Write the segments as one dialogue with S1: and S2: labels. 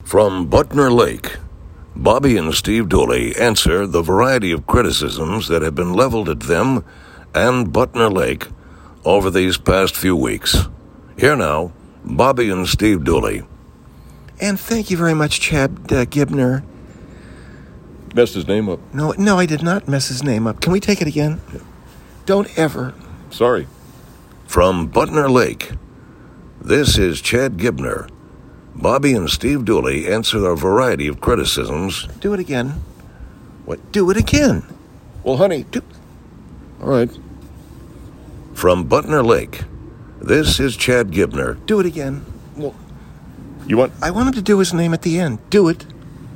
S1: From Butner Lake, Bobby and Steve Dooley answer the variety of criticisms that have been leveled at them and Butner Lake over these past few weeks. Here now, Bobby and Steve Dooley.
S2: And thank you very much, Chad Gibner.
S1: Messed his name up.
S2: No, I did not mess his name up. Can we take it again? Don't ever.
S1: Sorry. From Butner Lake, this is Chad Gibner. Bobby and Steve Dooley answer a variety of criticisms.
S2: Do it again.
S1: What?
S2: Do it again.
S1: Well, honey. All right. From Butner Lake, this is Chad Gibner.
S2: Do it again.
S1: Well, you want?
S2: I want him to do his name at the end. Do it.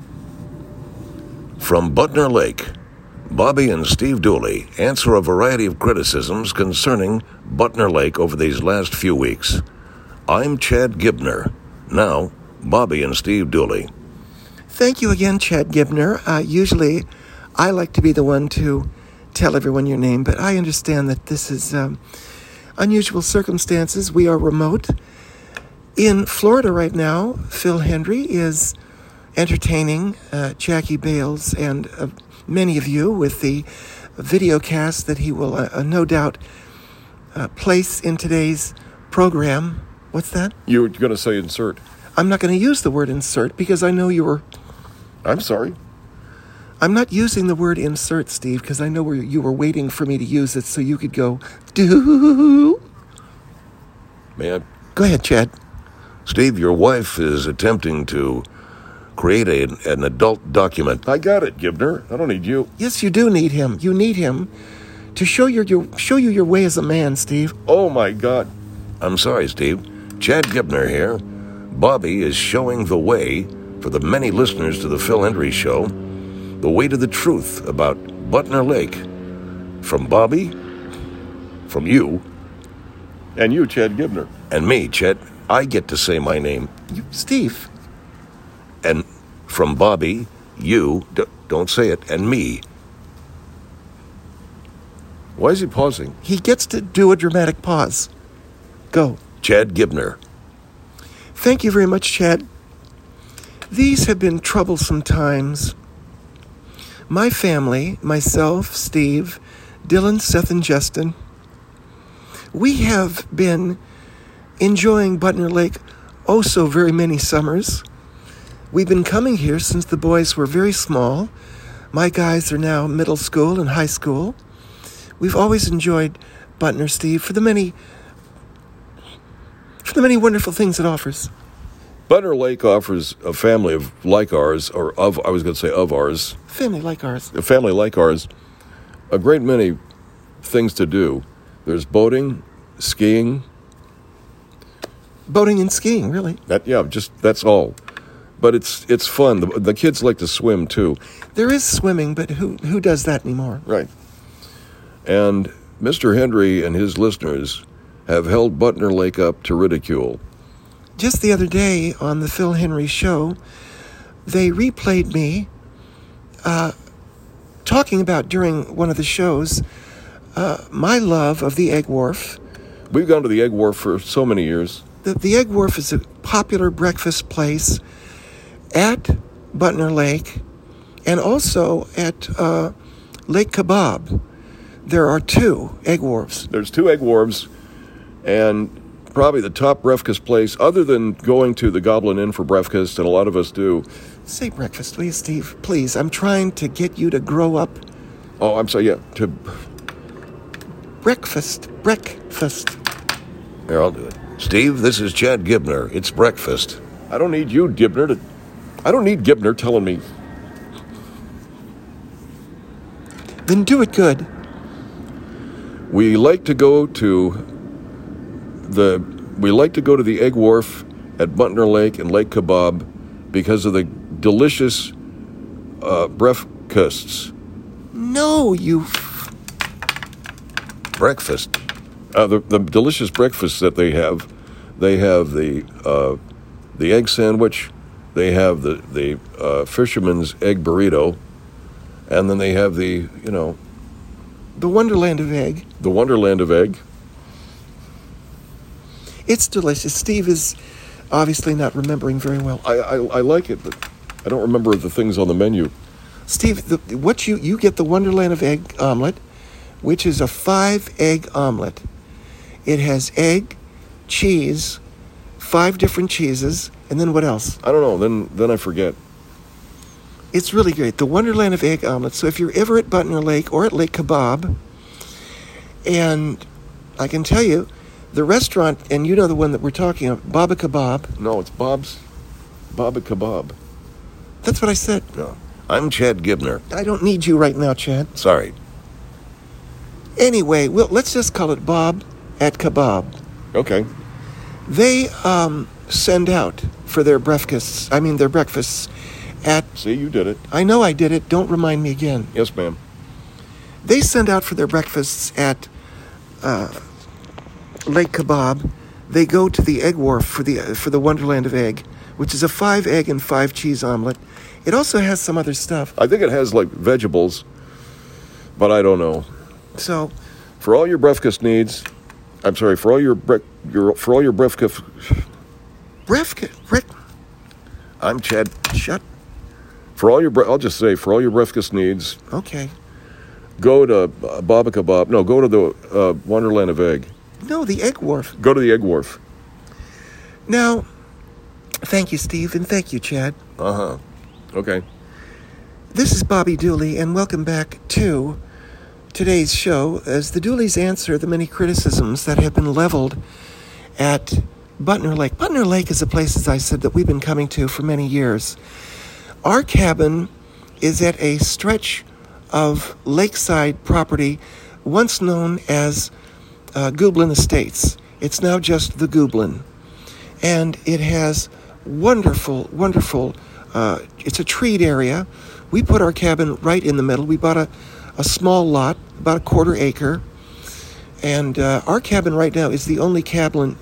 S1: From Butner Lake, Bobby and Steve Dooley answer a variety of criticisms concerning Butner Lake over these last few weeks. I'm Chad Gibner. Now, Bobby and Steve Dooley.
S2: Thank you again, Chad Gibner. Usually, I like to be the one to tell everyone your name, but I understand that this is unusual circumstances. We are remote. In Florida right now, Phil Hendrie is entertaining Jackie Bales and many of you with the video cast that he will no doubt place in today's program. What's that?
S1: You were going to say insert.
S2: I'm not going to use the word insert because I know you were...
S1: I'm sorry.
S2: I'm not using the word insert, Steve, because I know you were waiting for me to use it so you could go, do.
S1: May I?
S2: Go ahead, Chad.
S1: Steve, your wife is attempting to create an adult document. I got it, Gibner. I don't need you.
S2: Yes, you do need him. You need him to show you your way as a man, Steve.
S1: Oh, my God. I'm sorry, Steve. Chad Gibner here. Bobby is showing the way for the many listeners to the Phil Hendrie Show, the way to the truth about Butner Lake. From Bobby, from you, and you, Chad Gibner. And me, Chet. I get to say my name.
S2: Steve.
S1: And from Bobby, you, don't say it, and me. Why is he pausing?
S2: He gets to do a dramatic pause. Go.
S1: Chad Gibner.
S2: Thank you very much, Chad. These have been troublesome times. My family, myself, Steve, Dylan, Seth, and Justin, we have been enjoying Butner Lake oh so very many summers. We've been coming here since the boys were very small. My guys are now middle school and high school. We've always enjoyed Butner, Steve, for the many wonderful things it offers.
S1: Butner Lake offers a family like ours, of ours.
S2: Family like ours.
S1: A family like ours, a great many things to do. There's boating, skiing.
S2: Boating and skiing, really.
S1: That's all. But it's fun. The kids like to swim, too.
S2: There is swimming, but who does that anymore?
S1: Right. And Mr. Hendrie and his listeners have held Butner Lake up to ridicule.
S2: Just the other day on the Phil Hendrie Show, they replayed me talking about during one of the shows my love of the Egg Wharf.
S1: We've gone to the Egg Wharf for so many years.
S2: The Egg Wharf is a popular breakfast place at Butner Lake and also at Lake Kebab. There are 2 Egg Wharfs.
S1: There's 2 Egg Wharfs, and probably the top breakfast place, other than going to the Goblin Inn for breakfast, and a lot of us do.
S2: Say breakfast, will you, Steve? Please, I'm trying to get you to grow up.
S1: Oh, I'm sorry, yeah.
S2: Breakfast.
S1: Here, I'll do it. Steve, this is Chad Gibner. It's breakfast. I don't need you, Gibner, telling me.
S2: Then do it good.
S1: We like to go to the Egg Wharf at Butner Lake and Lake Kebab because of the delicious breakfasts.
S2: No, you...
S1: Breakfast. The delicious breakfasts that they have. They have the egg sandwich. They have the fisherman's egg burrito. And then they have the
S2: Wonderland of Egg.
S1: The Wonderland of Egg.
S2: It's delicious. Steve is obviously not remembering very well.
S3: I like it, but I don't remember the things on the menu.
S2: Steve, you get the Wonderland of Egg omelet, which is a 5-egg omelet. It has egg, cheese, 5 different cheeses, and then what else?
S3: I don't know. Then I forget.
S2: It's really great. The Wonderland of Egg omelet. So if you're ever at Butner Lake or at Lake Kebab, and I can tell you, the restaurant, and you know the one that we're talking about, Baba Kebab.
S3: No, it's Bob's Baba Kebab.
S2: That's what I said.
S1: No. I'm Chad Gibner.
S2: I don't need you right now, Chad.
S1: Sorry.
S2: Anyway, let's just call it Bob at Kebab.
S3: Okay.
S2: They send out for their breakfasts at...
S3: See, you did it.
S2: I know I did it. Don't remind me again.
S3: Yes, ma'am.
S2: They send out for their breakfasts at Lake Kebab. They go to the Egg Wharf for the Wonderland of Egg, which is a 5-egg and 5-cheese omelet. It also has some other stuff.
S3: I think it has like vegetables, but I don't know.
S2: So,
S3: for all your breakfast needs, for all your breakfast.
S1: I'm Chad.
S2: Shut.
S3: For all your breakfast needs.
S2: Okay.
S3: Go to Baba Kebab. No, go to the Wonderland of Egg.
S2: No, the Egg Wharf.
S3: Go to the Egg Wharf.
S2: Now, thank you, Steve, and thank you, Chad.
S3: Uh-huh. Okay.
S2: This is Bobby Dooley, and welcome back to today's show as the Dooleys answer the many criticisms that have been leveled at Butner Lake. Butner Lake is a place, as I said, that we've been coming to for many years. Our cabin is at a stretch of lakeside property once known as Gooblin Estates. It's now just the Gooblin. And it has wonderful, it's a treed area. We put our cabin right in the middle. We bought a small lot, about a 1/4 acre. And our cabin right now is the only cabin.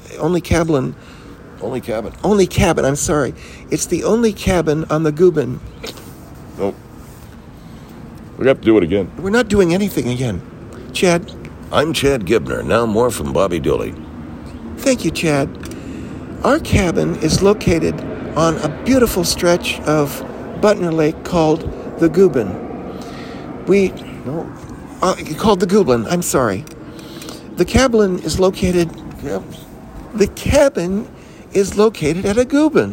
S2: I'm sorry. It's the only cabin on the Goobin.
S3: Nope. We have to do it again.
S2: We're not doing anything again. Chad?
S1: I'm Chad Gibner. Now more from Bobby Dooley.
S2: Thank you, Chad. Our cabin is located on a beautiful stretch of Butner Lake called the Goobin. Called the Gooblin. I'm sorry. The cabin is located. The cabin is located at a Goobin.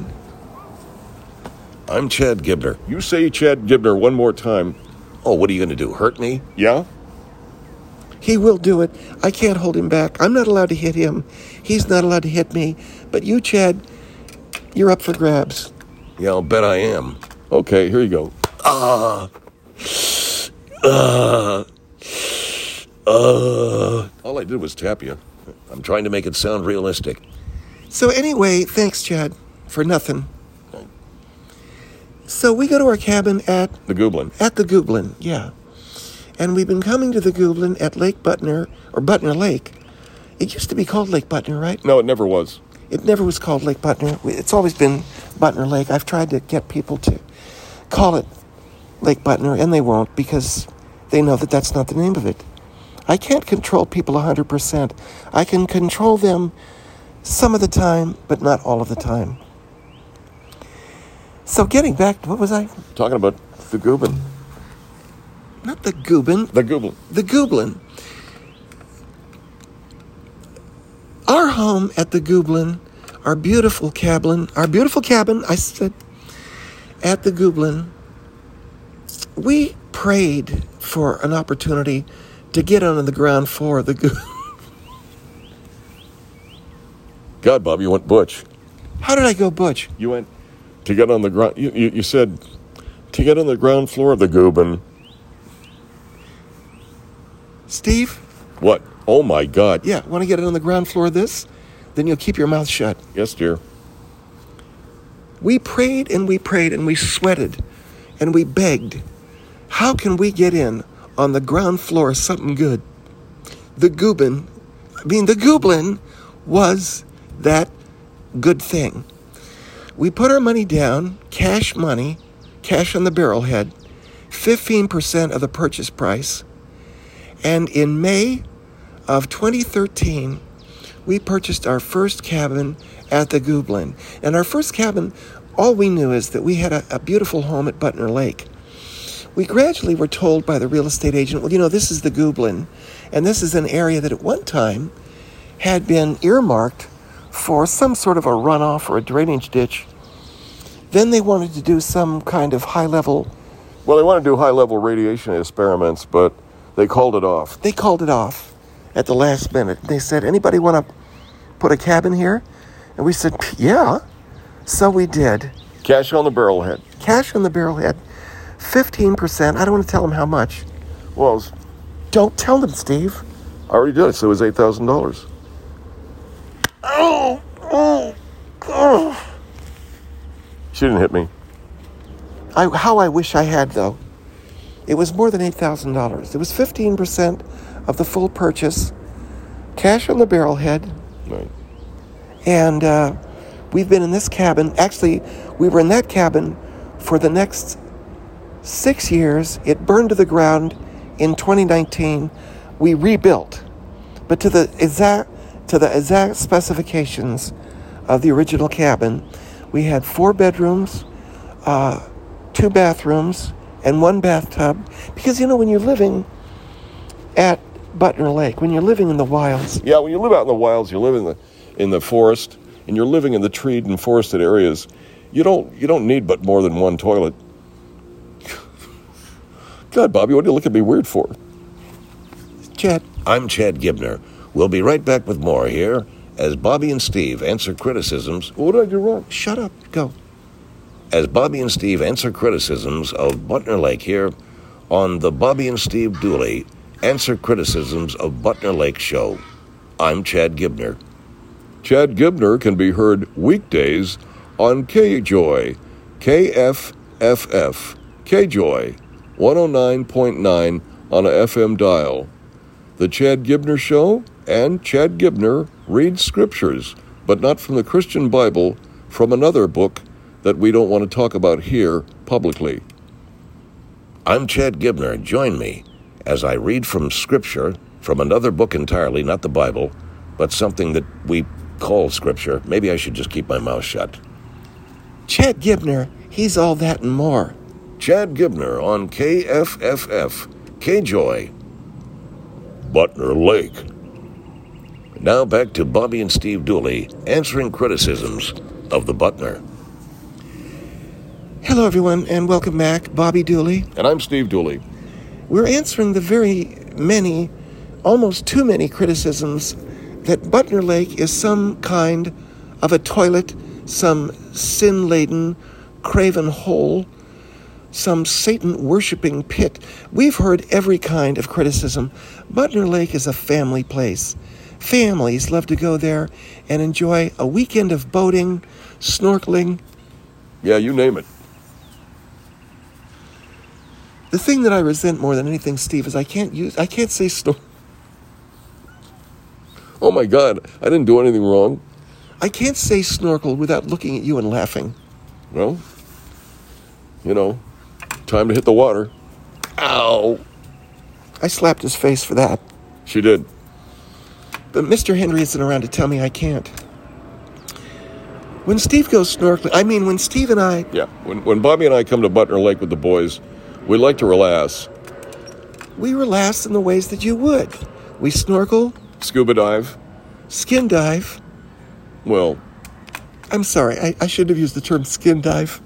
S1: I'm Chad Gibner.
S3: You say Chad Gibner one more time.
S1: Oh, what are you going to do? Hurt me?
S3: Yeah?
S2: He will do it. I can't hold him back. I'm not allowed to hit him. He's not allowed to hit me. But you, Chad, you're up for grabs.
S1: Yeah, I'll bet I am.
S3: Okay, here you go. All I did was tap you.
S1: I'm trying to make it sound realistic.
S2: So anyway, thanks, Chad, for nothing. So we go to our cabin at...
S3: The Gooblin.
S2: At the Gooblin, yeah. And we've been coming to the Gooblin at Lake Butner, or Butner Lake. It used to be called Lake Butner, right?
S3: No, it never was.
S2: It never was called Lake Butner. It's always been Butner Lake. I've tried to get people to call it Lake Butner, and they won't because they know that that's not the name of it. I can't control people 100%. I can control them some of the time, but not all of the time. So getting back to, what was I?
S3: Talking about the Goobin.
S2: Not the Goobin.
S3: The Gooblin.
S2: The Gooblin. Our home at the Gooblin, our beautiful cabin, I said, at the Gooblin, we prayed for an opportunity to get on the ground floor of the Gooblin.
S3: God, Bob, you went butch.
S2: How did I go butch?
S3: You went to get on the ground. You said to get on the ground floor of the Goobin.
S2: Steve?
S3: What? Oh, my God.
S2: Yeah, want to get on the ground floor of this? Then you'll keep your mouth shut.
S3: Yes, dear.
S2: We prayed and we prayed and we sweated and we begged. How can we get in on the ground floor of something good? The Gooblin was that good thing. We put our money down, cash on the barrelhead, 15% of the purchase price. And in May of 2013, we purchased our first cabin at the Goblin. And our first cabin, all we knew is that we had a beautiful home at Butner Lake. We gradually were told by the real estate agent, well, this is the Goblin, and this is an area that at one time had been earmarked for some sort of a runoff or a drainage ditch. Then they wanted to do some kind of high-level...
S3: Well, they want to do high-level radiation experiments, but they called it off.
S2: They called it off at the last minute. They said, anybody want to put a cabin here? And we said, yeah. So we did.
S3: Cash on the barrelhead.
S2: Cash on the barrelhead. 15%. I don't want to tell them how much.
S3: Well,
S2: Don't tell them, Steve.
S3: I already did. So it was $8,000.
S2: Oh.
S3: She didn't hit me.
S2: How I wish I had, though. It was more than $8,000. It was 15% of the full purchase. Cash on the barrelhead.
S3: Right.
S2: And we've been in this cabin. Actually, we were in that cabin for the next 6 years. It burned to the ground in 2019. We rebuilt, but to the exact specifications of the original cabin. We had 4 bedrooms, 2 bathrooms, and 1 bathtub. Because when you're living at Butner Lake, when you're living in the wilds.
S3: Yeah, when you live out in the wilds, you live in the forest, and you're living in the treed and forested areas. You don't need but more than 1 toilet. God, Bobby, what do you look at me weird for?
S2: Chad.
S1: I'm Chad Gibner. We'll be right back with more here as Bobby and Steve answer criticisms.
S3: What did I do wrong?
S2: Shut up. Go.
S1: As Bobby and Steve answer criticisms of Butner Lake here on the Bobby and Steve Dooley Answer Criticisms of Butner Lake show. I'm Chad Gibner.
S3: Chad Gibner can be heard weekdays on KJOY, KFFF, KJOY, 109.9 on a FM dial. The Chad Gibner Show and Chad Gibner reads scriptures, but not from the Christian Bible, from another book that we don't want to talk about here publicly.
S1: I'm Chad Gibner. Join me as I read from Scripture, from another book entirely, not the Bible, but something that we call Scripture. Maybe I should just keep my mouth shut.
S2: Chad Gibner, he's all that and more.
S1: Chad Gibner on KFFF, KJOY, Butner Lake. Now back to Bobby and Steve Dooley answering criticisms of the Butner.
S2: Hello, everyone, and welcome back. Bobby Dooley.
S3: And I'm Steve Dooley.
S2: We're answering the very many, almost too many criticisms that Butner Lake is some kind of a toilet, some sin-laden, craven hole, some Satan-worshipping pit. We've heard every kind of criticism. Butner Lake is a family place. Families love to go there and enjoy a weekend of boating, snorkeling.
S3: Yeah, you name it.
S2: The thing that I resent more than anything, Steve, is I can't say
S3: Oh my God, I didn't do anything wrong.
S2: I can't say snorkel without looking at you and laughing.
S3: Well, time to hit the water.
S2: Ow! I slapped his face for that.
S3: She did.
S2: But Mr. Henry isn't around to tell me I can't. When Steve goes snorkeling, when Steve and I...
S3: Yeah, when Bobby and I come to Butner Lake with the boys, we like to relax.
S2: We relax in the ways that you would. We snorkel.
S3: Scuba dive.
S2: Skin dive.
S3: Well...
S2: I'm sorry, I shouldn't have used the term skin dive.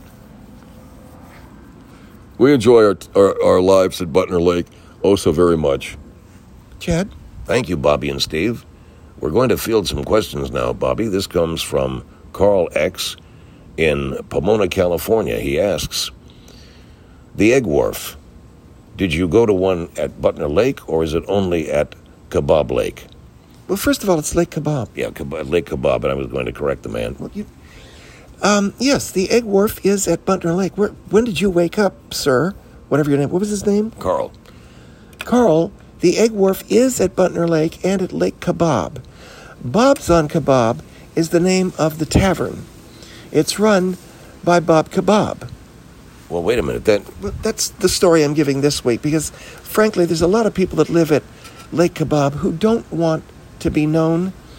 S3: We enjoy our lives at Butner Lake oh so very much.
S2: Chad?
S1: Thank you, Bobby and Steve. We're going to field some questions now, Bobby. This comes from Carl X. in Pomona, California. He asks, the Egg Wharf, did you go to one at Butner Lake, or is it only at Kebab Lake?
S2: Well, first of all, it's Lake Kebab.
S1: Yeah, Lake Kebab, and I was going to correct the man.
S2: Well, yes, the Egg Wharf is at Butner Lake. When did you wake up, sir? Whatever your name. What was his name?
S1: Carl.
S2: Carl, the Egg Wharf is at Butner Lake and at Lake Kebab. Bob's on Kebab is the name of the tavern. It's run by Bob Kebab.
S1: Well, wait a minute.
S2: That's the story I'm giving this week because, frankly, there's a lot of people that live at Lake Kebab who don't want to be known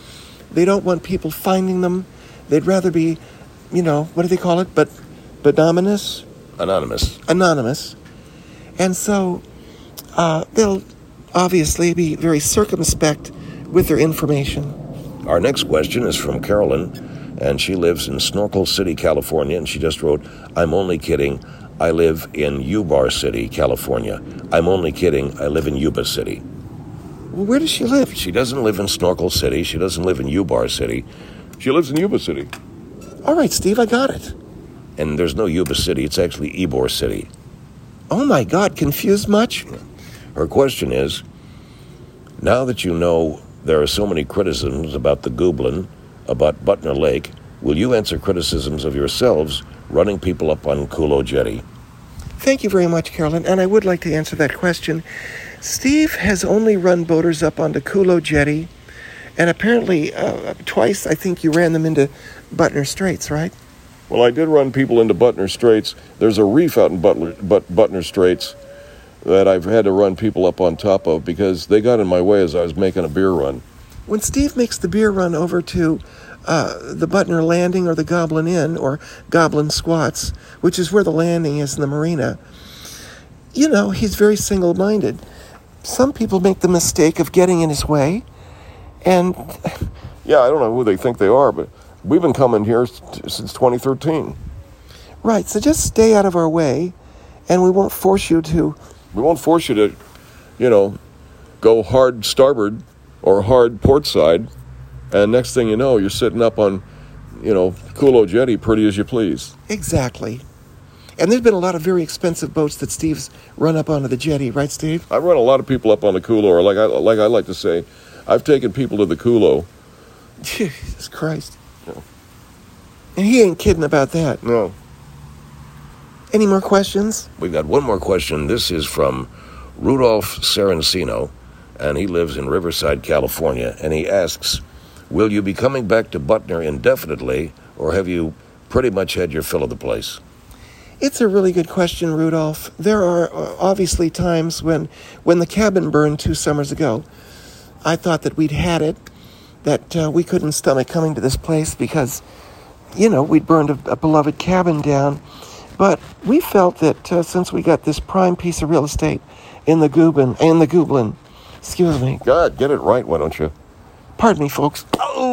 S2: They don't want people finding them. They'd rather be, what do they call it? But anonymous? Anonymous. And so they'll obviously be very circumspect with their information.
S1: Our next question is from Carolyn, and she lives in Snorkel City, California, and she just wrote, I'm only kidding. I live in Yuba City, California. I'm only kidding. I live in Yuba City.
S2: Well, where does she live?
S1: She doesn't live in Snorkel City. She doesn't live in Yuba City.
S3: She lives in Yuba City.
S2: All right, Steve, I got it.
S1: And there's no Yuba City. It's actually Ybor City.
S2: Oh, my God. Confused much?
S1: Her question is, now that you know there are so many criticisms about the Goblin, about Butner Lake, will you answer criticisms of yourselves running people up on Culo Jetty?
S2: Thank you very much, Carolyn, and I would like to answer that question. Steve has only run boaters up onto Culo Jetty, and apparently twice I think you ran them into Butner Straits, right?
S3: Well, I did run people into Butner Straits. There's a reef out in Butner Straits that I've had to run people up on top of because they got in my way as I was making a beer run.
S2: When Steve makes the beer run over to the Butner Landing or the Goblin Inn or Goblin Squats, which is where the landing is in the marina, he's very single-minded. Some people make the mistake of getting in his way, and...
S3: Yeah, I don't know who they think they are, but we've been coming here since 2013.
S2: Right, so just stay out of our way, and we won't force you to...
S3: We won't force you to, go hard starboard or hard port side, and next thing you know, you're sitting up on, Culo Jetty pretty as you please.
S2: Exactly. And there's been a lot of very expensive boats that Steve's run up onto the jetty, right, Steve?
S3: I've run a lot of people up on the Culo, or like I like to say, I've taken people to the Culo.
S2: Jesus Christ. No. And he ain't kidding about that.
S3: No.
S2: Any more questions?
S1: We've got one more question. This is from Rudolph Sarancino, and he lives in Riverside, California, and he asks, will you be coming back to Butner indefinitely, or have you pretty much had your fill of the place?
S2: It's a really good question, Rudolph. There are obviously times when the cabin burned 2 summers ago, I thought that we'd had it, that we couldn't stomach coming to this place because, we'd burned a beloved cabin down. But we felt that since we got this prime piece of real estate in the Goblin, excuse me.
S3: God, get it right, why don't you?
S2: Pardon me, folks.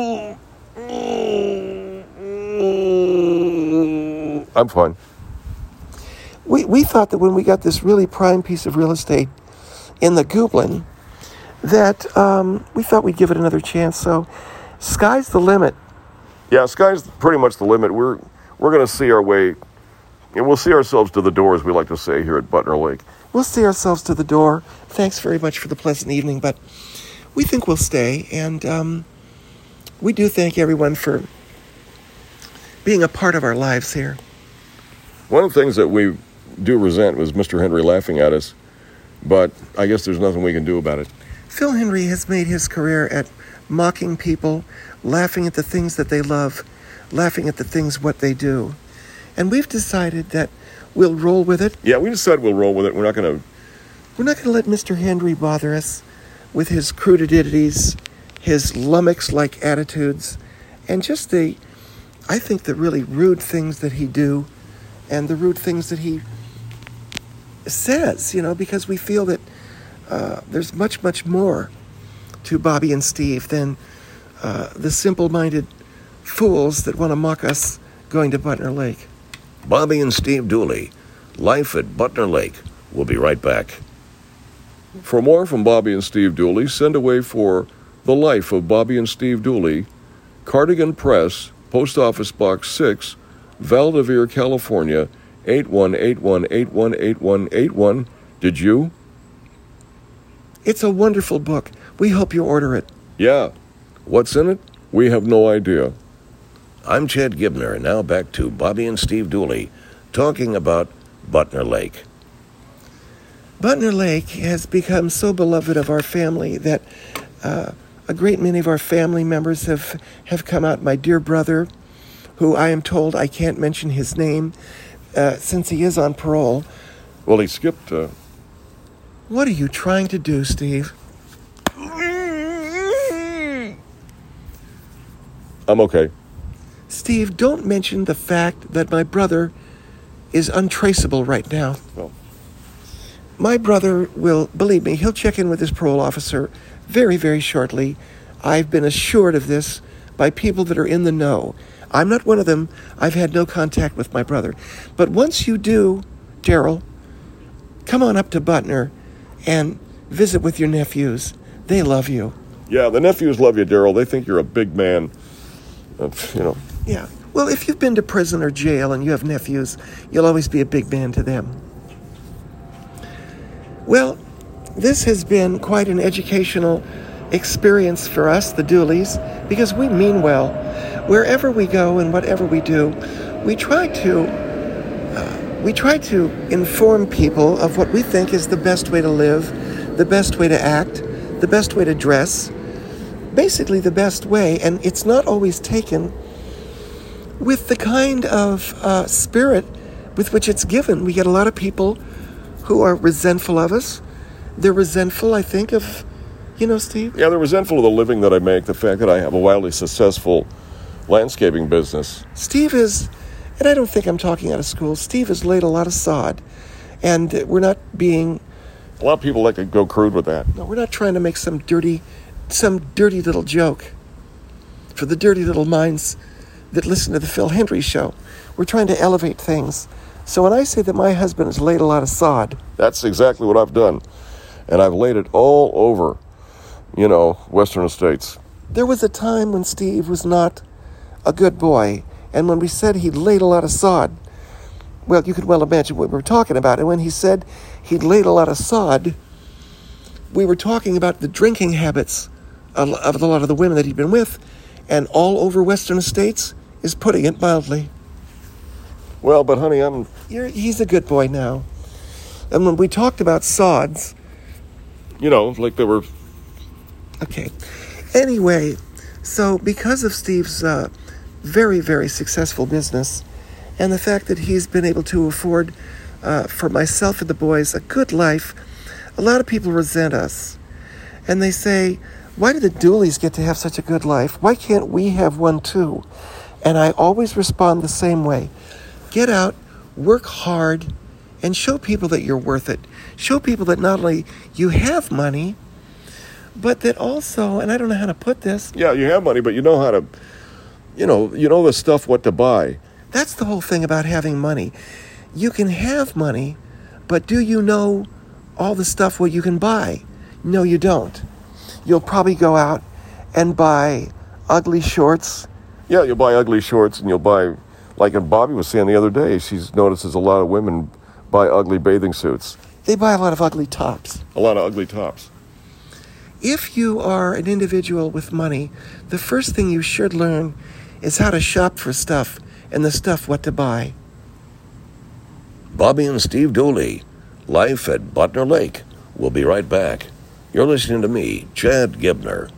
S3: I'm fine.
S2: We thought that when we got this really prime piece of real estate in the Goblin, that we thought we'd give it another chance. So, sky's the limit.
S3: Yeah, sky's pretty much the limit. We're going to see our way, and we'll see ourselves to the door, as we like to say here at Butner Lake.
S2: We'll see ourselves to the door. Thanks very much for the pleasant evening, but we think we'll stay, and we do thank everyone for being a part of our lives here.
S3: One of the things that we do resent was Mr. Henry laughing at us, but I guess there's nothing we can do about it.
S2: Phil Henry has made his career at mocking people, laughing at the things that they love, laughing at the things what they do. And we've decided that we'll roll with it.
S3: Yeah, we decided we'll roll with it. We're not going
S2: to let Mr. Henry bother us with his crudities, his lummox-like attitudes, and just the really rude things that he do and the rude things that he says, because we feel that there's much, much more to Bobby and Steve than the simple-minded fools that want to mock us going to Butner Lake.
S1: Bobby and Steve Dooley, Life at Butner Lake. We'll be right back.
S3: For more from Bobby and Steve Dooley, send away for The Life of Bobby and Steve Dooley, Cardigan Press, Post Office Box 6, Valdevere, California, 8181818181. Did you?
S2: It's a wonderful book. We hope you order it.
S3: Yeah. What's in it? We have no idea.
S1: I'm Chad Gibner, now back to Bobby and Steve Dooley, talking about Butner Lake.
S2: Butner Lake has become so beloved of our family that a great many of our family members have come out. My dear brother, who I am told I can't mention his name since he is on parole.
S3: Well, he skipped...
S2: What are you trying to do, Steve?
S3: I'm okay.
S2: Steve, don't mention the fact that my brother is untraceable right now.
S3: Well,
S2: My brother will, believe me, he'll check in with his parole officer very, very shortly. I've been assured of this by people that are in the know. I'm not one of them. I've had no contact with my brother. But once you do, Daryl, come on up to Butner and visit with your nephews. They love you.
S3: yeah, the nephews love you, Daryl. They think you're a big man.
S2: Yeah. Well, if you've been to prison or jail and you have nephews, you'll always be a big man to them. Well, this has been quite an educational experience for us, the Dooleys, because we mean well. Wherever we go and whatever we do, we try to inform people of what we think is the best way to live, the best way to act, the best way to dress, basically the best way, and it's not always taken with the kind of spirit with which it's given. We get a lot of people who are resentful of us. They're resentful, I think, of, Steve?
S3: Yeah, they're resentful of the living that I make, the fact that I have a wildly successful landscaping business.
S2: Steve is, and I don't think I'm talking out of school, Steve has laid a lot of sod, and we're not being...
S3: A lot of people like to go crude with that.
S2: No, we're not trying to make some dirty little joke for the dirty little minds that listen to the Phil Hendrie Show. We're trying to elevate things. So when I say that my husband has laid a lot of sod...
S3: That's exactly what I've done. And I've laid it all over, Western States.
S2: There was a time when Steve was not a good boy, and when we said he'd laid a lot of sod, well, you could well imagine what we were talking about. And when he said he'd laid a lot of sod, we were talking about the drinking habits of a lot of the women that he'd been with, and all over Western States is putting it mildly.
S3: Well, but honey,
S2: he's a good boy now. And when we talked about sods...
S3: like they were...
S2: Okay. Anyway, so because of Steve's very, very successful business, and the fact that he's been able to afford for myself and the boys a good life, a lot of people resent us. And they say, why do the Dooleys get to have such a good life? Why can't we have one too? And I always respond the same way. Get out, work hard, and show people that you're worth it. Show people that not only you have money, but that also, and I don't know how to put this.
S3: Yeah, you have money, but you know how to, you know the stuff what to buy.
S2: That's the whole thing about having money. You can have money, but do you know all the stuff what you can buy? No, you don't. You'll probably go out and buy ugly shorts.
S3: Yeah, you'll buy ugly shorts, and you'll buy, like Bobby was saying the other day, she's notices a lot of women buy ugly bathing suits.
S2: They buy a lot of ugly tops.
S3: A lot of ugly tops.
S2: If you are an individual with money, the first thing you should learn is how to shop for stuff and the stuff what to buy.
S1: Bobby and Steve Dooley, life at Butner Lake. We'll be right back. You're listening to me, Chad Gibner.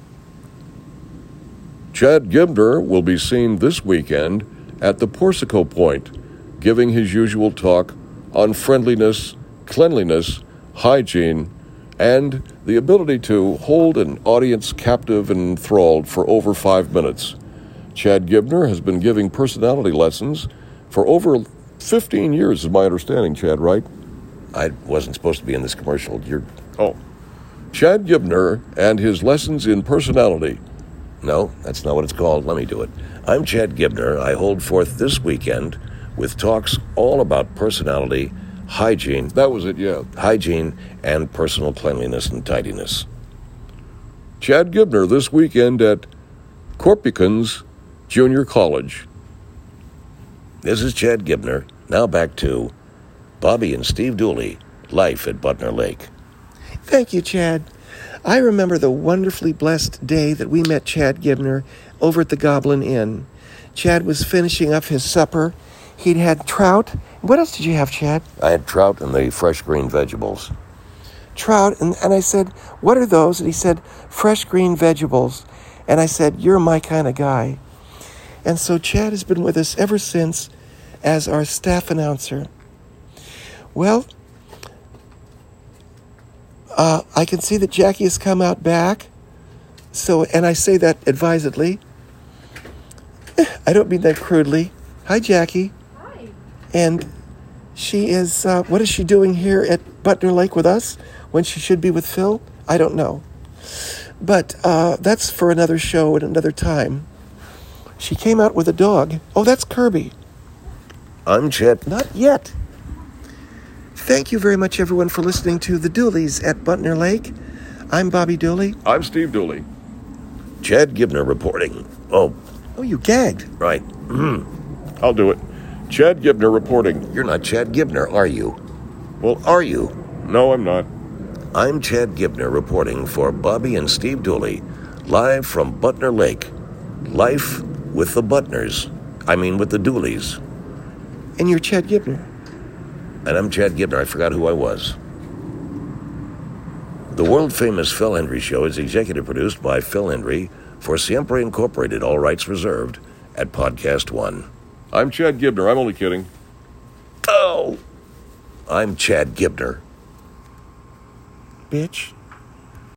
S3: Chad Gibner will be seen this weekend at the Porsico Point, giving his usual talk on friendliness, cleanliness, hygiene, and the ability to hold an audience captive and enthralled for over 5 minutes. Chad Gibner has been giving personality lessons for over 15 years, is my understanding, Chad, right?
S1: I wasn't supposed to be in this commercial.
S3: Chad Gibner and his lessons in personality.
S1: No, that's not what it's called. Let me do it. I'm Chad Gibner. I hold forth this weekend with talks all about personality, hygiene.
S3: That was it, yeah.
S1: Hygiene and personal cleanliness and tidiness.
S3: Chad Gibner this weekend at Corpicans Junior College.
S1: This is Chad Gibner. Now back to Bobby and Steve Dooley, life at Butner Lake.
S2: Thank you, Chad. I remember the wonderfully blessed day that we met Chad Gibner over at the Goblin Inn. Chad was finishing up his supper. He'd had trout. What else did you have, Chad?
S1: I had trout and the fresh green vegetables.
S2: Trout, and I said, what are those? And he said, fresh green vegetables. And I said, you're my kind of guy. And so Chad has been with us ever since as our staff announcer. Well, I can see that Jackie has come out back. So, and I say that advisedly. I don't mean that crudely. Hi, Jackie.
S4: Hi.
S2: And she is, what is she doing here at Butner Lake with us when she should be with Phil? I don't know. But that's for another show at another time. She came out with a dog. Oh, that's Kirby.
S1: I'm Chad.
S2: Not yet. Thank you very much, everyone, for listening to The Dooleys at Butner Lake. I'm Bobby Dooley.
S3: I'm Steve Dooley.
S1: Chad Gibner reporting. Oh,
S2: You gagged.
S1: right.
S3: I'll do it. Chad Gibner reporting.
S1: You're not Chad Gibner, are you?
S3: Well,
S1: Are you?
S3: no, I'm not.
S1: I'm Chad Gibner reporting for Bobby and Steve Dooley, live from Butner Lake. Life with the Butners. With the Dooleys.
S2: And you're Chad Gibner.
S1: And I'm Chad Gibner. I forgot who I was. The world-famous Phil Hendry Show is executive produced by Phil Hendry for Siempre Incorporated, all rights reserved, at Podcast One.
S3: I'm Chad Gibner. I'm only kidding.
S1: Oh! I'm Chad Gibner.
S2: Bitch.